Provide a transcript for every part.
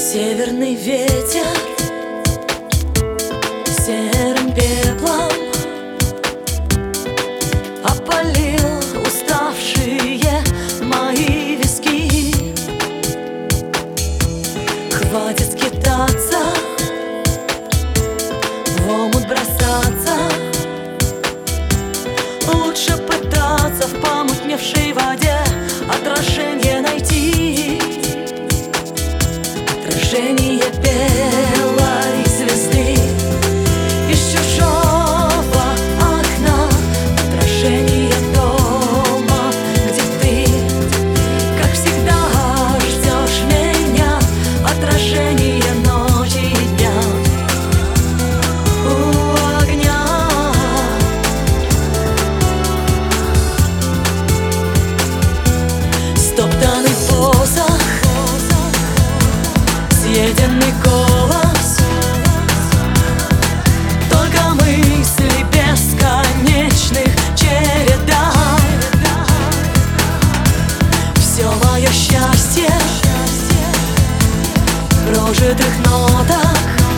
Северный ветер серым пеплом опалил уставшие мои виски. Хватит скитаться, в омут бросаться, лучше пытаться в помутневшей воде отражение найти. Отражение белой звезды из чужого окна, отражение дома, где ты, как всегда, ждешь меня, отражение ночи и дня у огня. Стоптанный посох, съеденный голос, только мысли бесконечных череда. Все мое счастье в прожитых нотах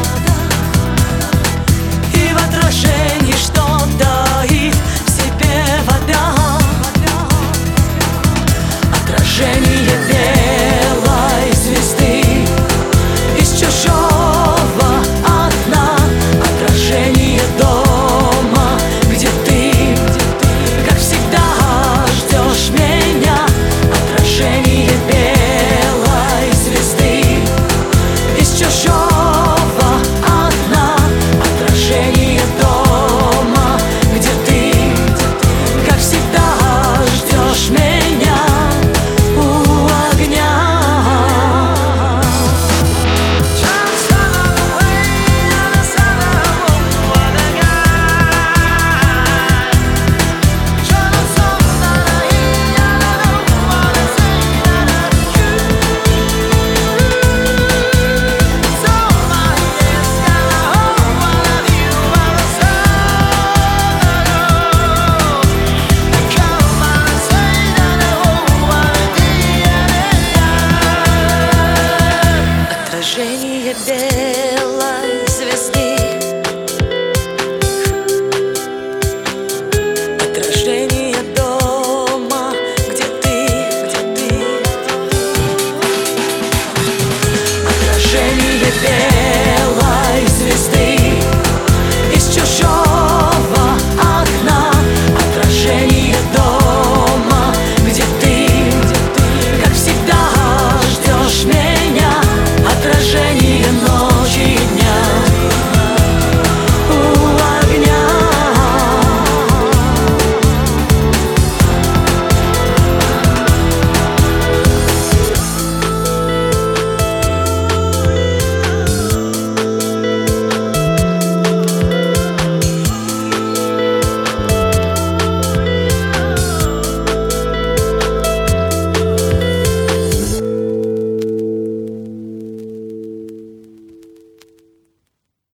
и в отражении, что таит в себе вода. Отражение белой звезды из чужого окна, отражение дома, где ты, как всегда, ждешь меня, отражение белой звезды из чужого окна, отражение дома, где ты, как всегда, ждешь меня у огня. Отражение белой звезды, отражение дома, где ты, отражение белой